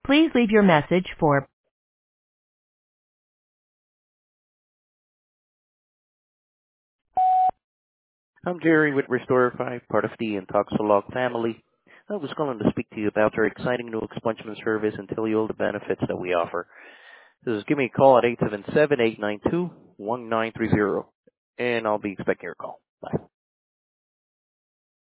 Please leave your message for I'm Jerry with Restore5, part of the Intoxolog family. I was calling to speak to you about our exciting new expungement service and tell you all the benefits that we offer. Just give me a call at 877-892-1930, and I'll be expecting your call. Bye.